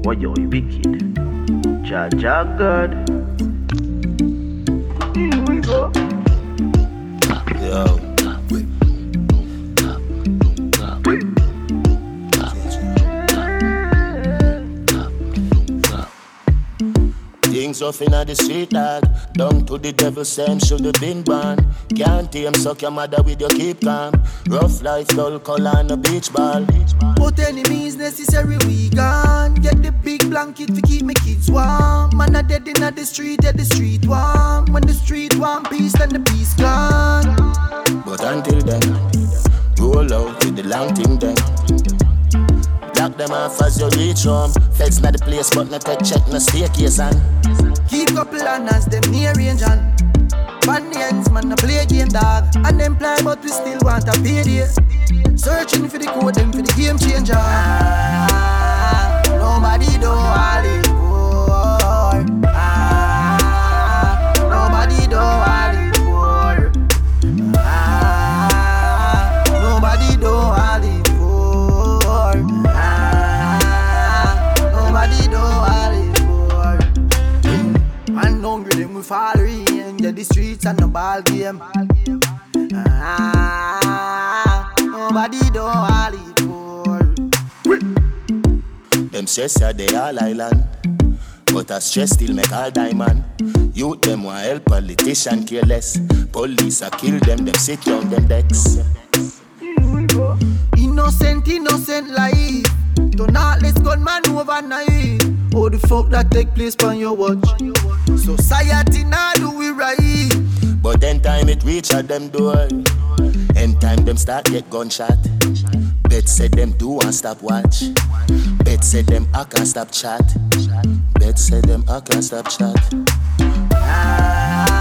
yo, you wicked. Jaja God. Here we go. Yo. Things off inna the street dog. Down to the devil same should have been born. Can't tame suck your mother with your keep calm. Rough life, dull color and a beach ball. But enemies necessary we gone. Get the big blanket to keep my kids warm. Man a dead inna the street warm. When the street warm peace then the peace gone. But until then, roll out with the long thing then. Lock them off as you reach home. Feds not the place but not take check, no staircase and keep couple as them near range and on the ends man a play game dog. Unemployed but we still want a payday. Searching for the code them for the game changer. Nobody do all it for. Nobody do all it for. Nobody do all it for. Nobody do all it for. Man hungry them we fall in. Yeah, the streets and the ball game. Nobody do all it for. them stress ya they all island. But a stress still make all diamond. Youth them want help, politician careless. Police a kill them sit down them decks. Innocent life. Don't not let's gunman overnight. Oh the fuck that take place on your watch. Society now do we right. But then time it reach at them door. End time them start get gunshot. Bet said them do and stop watch. Bet said them I can't stop chat. Bet said them I can't stop chat.